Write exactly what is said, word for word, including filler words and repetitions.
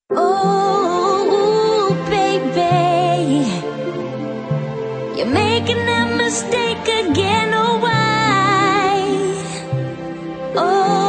Oh, baby, you're making that mistake again, oh why? Oh